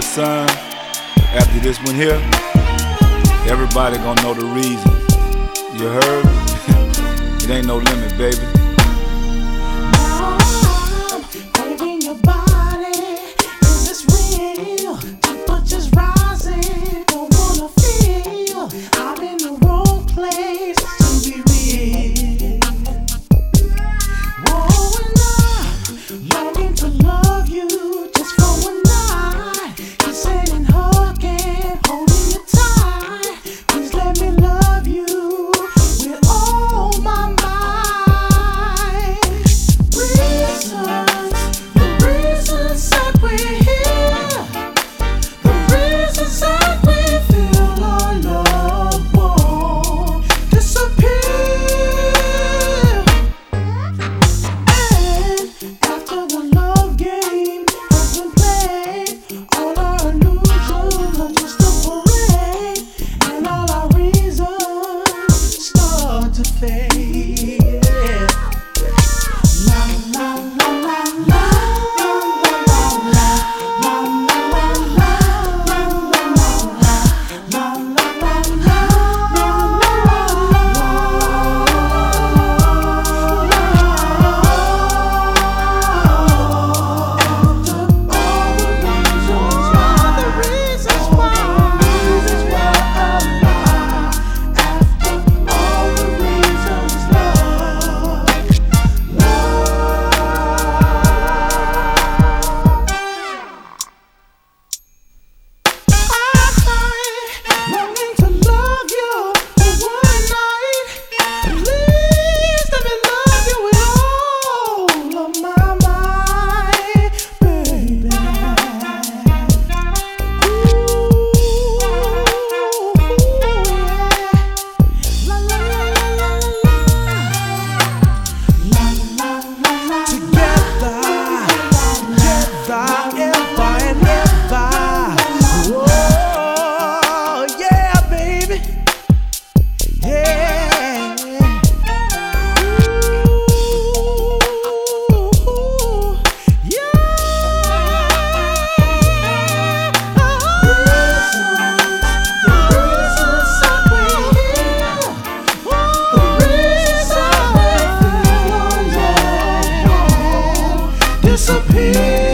son, after this one here, everybody gonna know the reason. You heard? It ain't no limit, baby. I'm craving your body. Is this real? Temperature's rising. Don't wanna feel I'm in the wrong place to be real. Whoa, and I'm longing to love you just for one night. Kissing and hugging, holding you tight. Please let me love you with all my might. The reasons that we're here, the reasons that we feel our love won't disappear. And after the love game has been played, all our illusions are just a parade, and all our reasons start to fade. La la la la la disappear.